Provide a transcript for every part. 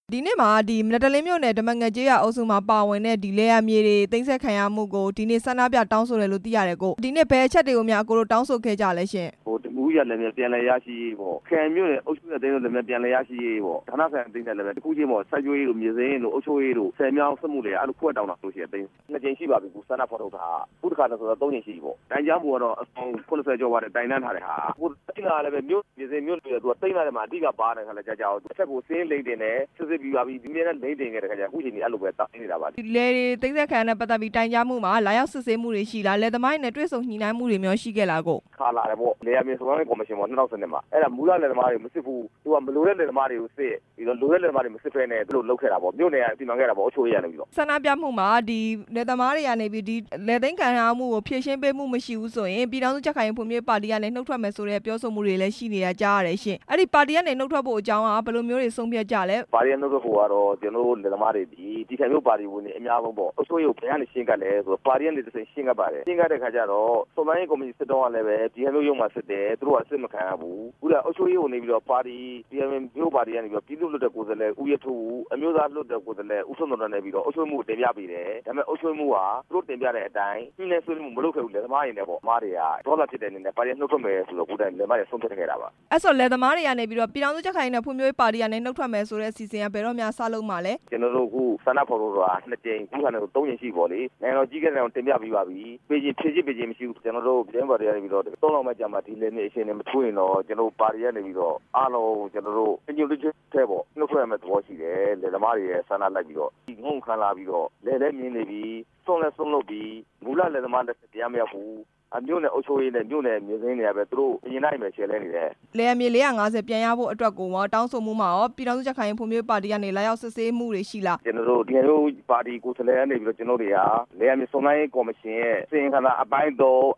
ဒီနေ့မှာဒီမနက်တလင်းမြို့နယ်ဓမ္မငယ်ကျေးရွာအုပ်စုမှာပါဝင်တဲ့ဒီလေယာမြေတွေသိမ်းဆည်းခံရမှုကိုဒီနေ့ဆန္ဒပြတောင်းဆိုတယ်လို့သိရတယ်ကိုဒီနေ့ဘယ်အချက်တွေကိုများကိုတို့တောင်းဆိုခဲ့ကြလဲရှင်တမူးရလည်းပြန်လည်ရရှိရေးပေါ့ခံမြို့နယ်အုပ်စုနဲ့တင်းလို့လည်းပြန်လည်ရရှိရေးပေါ့ဌာနဆိုင်အသိနဲ့လည်းတခုချင်းပေါ့စိုက်ပျိုးရေးတို့မြေစင်းတို့အုပ်ချုပ်ရေးတို့ဆယ်မြောင်းစက်မှုတွေအဲ့လိုခွက်တောင်းတာလို့ရှိရင်သိနှစ်ကြိမ်ရှိပါပြီကူဆန္ဒဖော်ထုတ်တာခုတစ်ခါတော့ဆိုတော့3ကြိမ်ရှိပြီပေါ့တိုင်ကြားမှုကတော့အစုံ90ကျော်ပါတယ်တိုင်တန်းထားတဲ့ဟာခုတိလာလည်းပဲမြို့မြေစင်းမြို့တွေသူကတိမ့်လာတယ်မှာအတိကပါတဲ့ခါလည်းကြာအောင်တစ်ချက်ကိုစင်းလိမ့်တင်တယ်စစ်စစ်ပြီးပါပြီဒီနေ့လည်းလိမ့်တင်ခဲ့တဲ့ခါကျအခုချိန်ကြီးအဲ့လိုပဲတောင်းနေတာပါဒီလေတွေသိမ်းဆည်းခံတဲ့ပတ်သက်ပြီးတိုင်ကြားမှုမှာလာရောက်စစ်ဆေးမှုတွေရှိလားလက်သမိုင်းနဲ့တွေ့ဆုံညှိနှိုင်းမှုတွေမျိုးရှိခဲ့လားကိုခါလာတယ်ပေါ့လေယာမြေစုံစမ်းရေးကော်မရှင်ပေါ့2010မှာအဲ့ဒါမူလလက်သမားတွေမစစ်ဘူးသူကမလိုတဲ့လက်သမားတွေကိုစစ်ပြီးတော့လိုတဲ့လက်သမားတွေမစစ်ဖဲနဲ့သူတို့လုပ်ခဲ့တာပေါ့မြို့နယ်ကစီမံခဲ့တာပေါ့အချို့ရနေပြီးတော့ဆန္ဒပြမှုမှာဒီလက်သမားတွေကနေပြီးဒီလက်သိမ်းခံရမှုကိုဖြည့်ရှင်းပေးမှုမရှိဘူးဆိုရင်ပြည်ထောင်စုကြက်ခိုင်ဖွံ့ဖြိုးပါတီကနေနှုတ်ထွက်မယ်ဆိုတဲ့ပြောဆိုမှုတွေလည်းရှိနေတာကြားရတယ်ရှင်အဲ့ဒီပါတီကနေနှုတ်ထွက်ဖို့အကြောင်းကဘယ်လိုမျိုးတွေဆုံးဖြတ်ကြလဲပါတီကနှုတ်ထွက်ဖို့ကတော့ကျွန်တော်တို့လက်သမားတွေဒီခိုင်မျိုးပါတီဝင်နေအများဆုံးပေါ့အစိုးရကိုဘယ်ကနေရှင်းကတ်လဲဆိုတော့ပါတီကနေတစ်စိမ်ရှင်းကတ်ပါတယ်ရှင်းကတ်တဲ့ခါကျတော့စုံစမ်းရေးကော်မတီစစ်တောင်းကလည်းပဲဒီခိုင်မျိုးရုံမှာစစ်တယ်သူတို့ကအစစ်မခံရဘူးခုကအုပ်ချုပ်ရေးကိုနေပြီးတော့ပါတီဒီခိုင်မျိုးပါတီကနေပြီးတော့ပြည်သူ့လွှတ်တော်ကိုယ်စားလှယ်ဦးရထူအမျိုးသားလွှတ်တော်ကိုယ်စားလှယ်ဦးထွန်းတော်နဲ့ပြီးတော့အုပ်ချုပ်မှုတင်ပြပေးတယ်ဒါပေမဲ့အုပ်ချုပ်မှုဟာသူတို့တင်ပြတဲ့အတိုင်းညှိနှိုင်းဆွေးနွေးမှုမလုပ်ခဲ့ဘူးလက်သမားတွေနဲ့ပေါ့မားတွေကဒေါ်လာဖြစ်တဲ့အနေနဲ့ပါတီနှုတ်ထွက်မယ်ဆိုတော့ကိုယ်တိုင်လက်သမားတွေဆုံးဖြတ်ခဲ့တာပါအဲ့ဆိုလက်သမားတွေကနေပြီးတော့ပြည်ထောင်စုကြက်ခိုင်နဲ့ဖွံ့ဖြိုးရေးပါတီကနေနှုတ်ထွက်မယ်ဆိုတဲ့အစီအစဉ်ကဘယ်တော့မှစလုပ်မှာလဲကျွန်တော်တို့ခုဆန္ဒဖော်ထုတ်တာ2ကြိမ်ခုခါနဲ့3ကြိမ်ရှိပေါ့လေနိုင်ငံတော်ကြီးကလည်းတင်ပြပြီးပါပြီပေးချင်းဖြည့်ချင်းပေးချင်းမရှိဘူးကျွန်တော်တို့ပြည်ပါတီကနေပြီးတော့3လောက်မှကြာမှဒီလေနေအရှင်နဲ့မထွေးရင်တော့ကျွန်တော်ပါတီကနေပြီးတော့အားလုံးကျွန်တော်တို့အညွတ်တစ်ထဲပေါ့နှုတ်ထွက်ရမယ့်သဘောရှိတယ်လက်သမားတွေရဲ့ဆန္ဒလိုက်ပြီးတော့ဒီငုံခံလာပြီးတော့လဲလဲမြင်နေပြီးဆုံးလို့ပြီးမူလလက်သမားလက်တရားမရဘူးအမျိုးနဲ့အုပ်ချုပ်ရေးနဲ့မြို့နယ်မြေစင်းတွေကပဲသူတို့အရင်နိုင်ပဲရှယ်လဲနေတယ်လေယာမြေ450ပြန်ရဖို့အတွက်ကိုတောင်းဆိုမှုမှာရောပြည်ထောင်စုကြက်ခိုင်ဖွံ့ဖြိုးပါတီကနေလာရောက်စစ်ဆေးမှုတွေရှိလားကျွန်တော်တို့ဒီလိုပါတီကိုယ်စားလှယ်ကနေပြီးတော့ကျွန်တော်တွေကလေယာမြေစုံစမ်းရေးကော်မရှင်ရဲ့စီရင်ခံစာအပိုင်း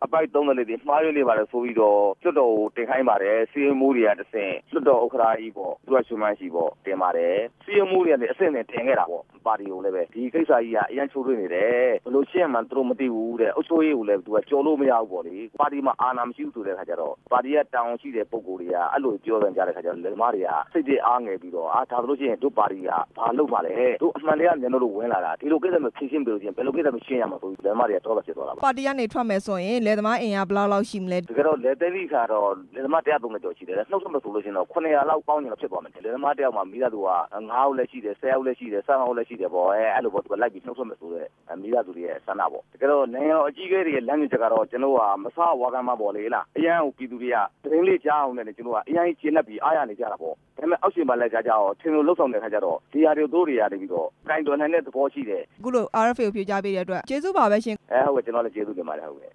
3နဲ့လေးမှားရွေးနေပါတယ်ဆိုပြီးတော့လွှတ်တော်ကိုတင်ခိုင်းပါတယ်စီရင်မှုတွေကတစ်ဆင့်လွှတ်တော်ဥက္ကဋ္ဌကြီးပေါ့သူကရှင်မရှိပေါ့တင်ပါတယ်စီရင်မှုတွေကနေအဆင့်နဲ့တင်ခဲ့တာပေါ့ပါတီကိုလည်းပဲဒီကိစ္စကြီးကအရင်ချိုးထွေးနေတယ်ဘလို့ရှင်းမှသူတို့မသိဘူးတဲ့အုပ်ချုပ်ရေးကိုလည်းသူကကြော်လို့မရဘူးပေါ့လေပါတီမှာအာဏာမရှိဘူးဆိုတဲ့ခါကျတော့ပါတီကတောင်းရှိတဲ့ပုံကိုယ်တွေကအဲ့လိုပြောကြတဲ့ခါကျတော့လက်သမားတွေကစိတ်တွေအားငယ်ပြီးတော့ဒါဆိုလို့ရှိရင်တို့ပါတီကဘာလုပ်ပါလဲတို့အမှန်တရားမျက်နှာတို့ဝင်လာတာဒီလိုကိစ္စမျိုးဖြေရှင်းပေးလို့ရှိရင်ဘယ်လိုကိစ္စမျိုးရှင်းရမှာဆိုပြီးလက်သမားတွေကတော့ဖြစ်သွားတာပါတီကနေထွက်မယ်ဆိုရင်လက်သမားအင်အားဘယ်လောက်ရှိမလဲတကယ်တော့လက်သိမ်းခါတော့လက်သမား130ကျော်ရှိတယ်နှုတ်ဆက်မဆိုလို့ရှိရင်တော့900လောက်ပေါင်းရင်တော့ဖြစ်သွားမယ်လက်သမားတယောက်မှာမိသားစုက9ဦးလည်းရှိတယ်10ဦးလည်းရှိတယ်15ဦးလည်းရှိတယ်ပေါ့အဲ့လိုပေါ့သူကလိုက်ပြီးနှုတ်ဆက်မဆိုတဲ့မိသားစုတွေရဲ့ဆန္ဒပေါ့တကယ်တော့နိုင်ငံတော်အကြီးအကဲတွေရဲ့လမ်းညွှန်ချက်ကတော့ကျွန်တော်ကမဆဝါကမ်းမပေါ့လေလားအရန်ကိုပြည်သူတွေကသတင်းလေးကြားအောင်နဲ့ကျွန်တော်ကအရန်ကြီးကျင်းလက်ပြီးအားရနေကြတာပေါ့ဒါပေမဲ့အောက်ရှင်ပါလိုက်ကြတော့ထင်လို့လှုပ်ဆောင်တဲ့ခါကျတော့ဒီဟာတွေတို့တွေရတယ်ပြီးတော့ကိုင်တော်နိုင်တဲ့သဘောရှိတယ်အခုလို RFA ကိုဖြေကြားပေးတဲ့အတွက်ကျေးဇူးပါပဲရှင်ဟုတ်ကဲ့ကျွန်တော်လည်းကျေးဇူးတင်ပါတယ်ဟုတ်ကဲ့